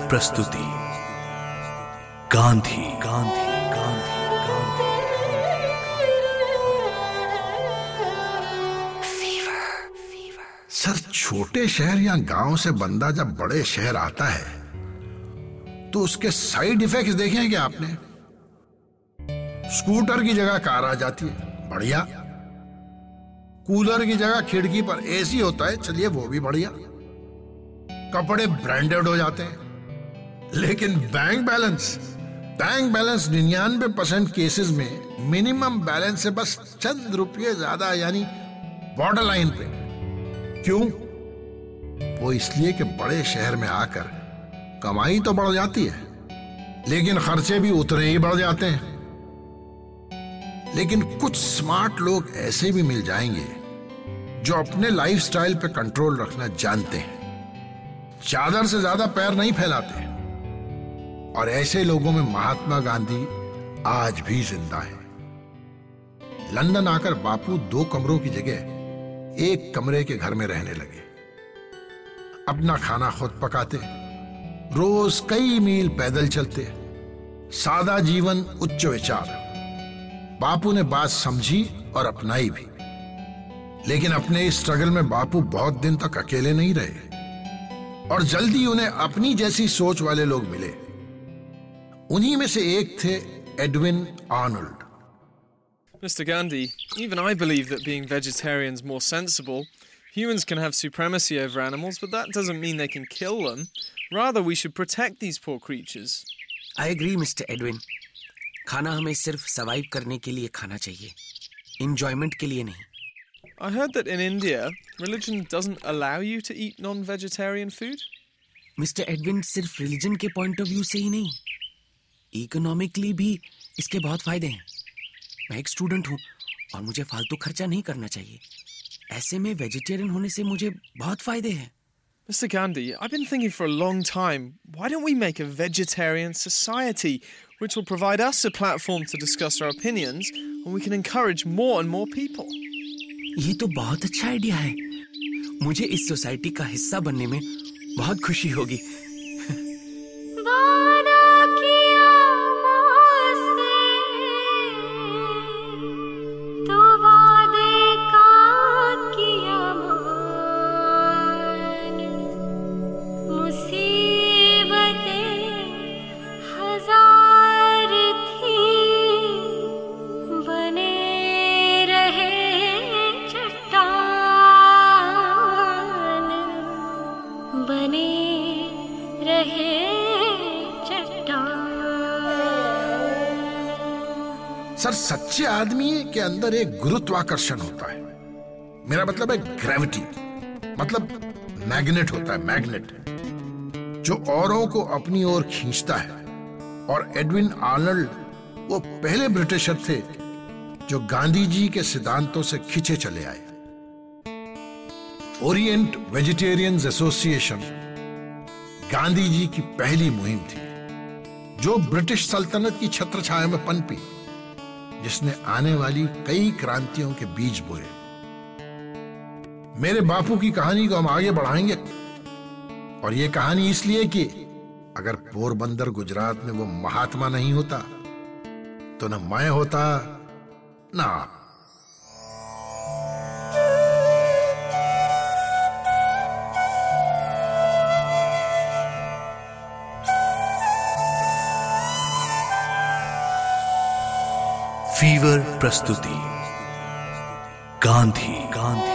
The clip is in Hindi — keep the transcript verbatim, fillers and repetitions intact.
प्रस्तुति गांधी गांधी गांधी गांधी सर, छोटे शहर या गांव से बंदा जब बड़े शहर आता है तो उसके साइड इफेक्ट्स देखे हैं क्या आपने? स्कूटर की जगह कार आ जाती है, बढ़िया। कूलर की जगह खिड़की पर एसी होता है, चलिए वो भी बढ़िया। कपड़े ब्रांडेड हो जाते हैं, लेकिन बैंक बैलेंस बैंक बैलेंस निन्यानवे परसेंट केसेस में मिनिमम बैलेंस से बस चंद रुपये ज्यादा, यानी बॉर्डर लाइन पे। क्यों? वो इसलिए कि बड़े शहर में आकर कमाई तो बढ़ जाती है, लेकिन खर्चे भी उतने ही बढ़ जाते हैं। लेकिन कुछ स्मार्ट लोग ऐसे भी मिल जाएंगे जो अपने लाइफस्टाइल पे कंट्रोल रखना जानते हैं, चादर से ज्यादा पैर नहीं फैलाते। और ऐसे लोगों में महात्मा गांधी आज भी जिंदा है। लंदन आकर बापू दो कमरों की जगह एक कमरे के घर में रहने लगे। अपना खाना खुद पकाते, रोज कई मील पैदल चलते, सादा जीवन, उच्च विचार। बापू ने बात समझी और अपनाई भी, लेकिन अपने इस स्ट्रगल में बापू बहुत दिन तक अकेले नहीं रहे और जल्दी उन्हें अपनी जैसी सोच वाले लोग मिले। उन्हीं में से एक थे Edwin Arnold. Mister Gandhi, even I believe that being vegetarian is more sensible. Humans can have supremacy over animals, but that doesn't mean they can kill them. Rather, we should protect these poor creatures. I agree, Mister Edwin. खाना हमें सिर्फ सर्वाइव करने के लिए खाना चाहिए, एंजॉयमेंट के लिए नहीं। I heard that in India, religion doesn't allow you to eat non-vegetarian food. Mister Edwin, सिर्फ रिलीजन के पॉइंट ऑफ व्यू से ही नहीं, इकोनॉमिकली भी इसके बहुत फायदे हैं। मैं एक स्टूडेंट हूँ और मुझे फालतू खर्चा नहीं करना चाहिए। ऐसे में वेजिटेरियन होने से मुझे बहुत फायदे हैं। Mister Gandhi, I've been thinking for a long time, why don't we make a vegetarian society which will provide us a platform to discuss our opinions and we can encourage more and more people? ये तो बहुत अच्छा आइडिया है। मुझे इस सोसाइटी का हिस्सा बनने में बहुत खुशी होगी। सर, सच्चे आदमी के अंदर एक गुरुत्वाकर्षण होता है। मेरा मतलब है ग्रेविटी, मतलब मैग्नेट होता है, मैग्नेट, जो औरों को अपनी ओर खींचता है। और एडविन आर्नल्ड वो पहले ब्रिटिशर थे जो गांधी जी के सिद्धांतों से खिंचे चले आए। Orient vegetarians association Gandhi ji की पहली मुहिम थी, जो ब्रिटिश सल्तनत की छत्र छाया में पनपी, जिसने आने वाली कई क्रांतियों के बीज बोए। मेरे बापू की कहानी को हम आगे बढ़ाएंगे, और यह कहानी इसलिए कि अगर पोरबंदर गुजरात में वो महात्मा नहीं होता तो न मैं होता ना। फीवर प्रस्तुति गांधी गांधी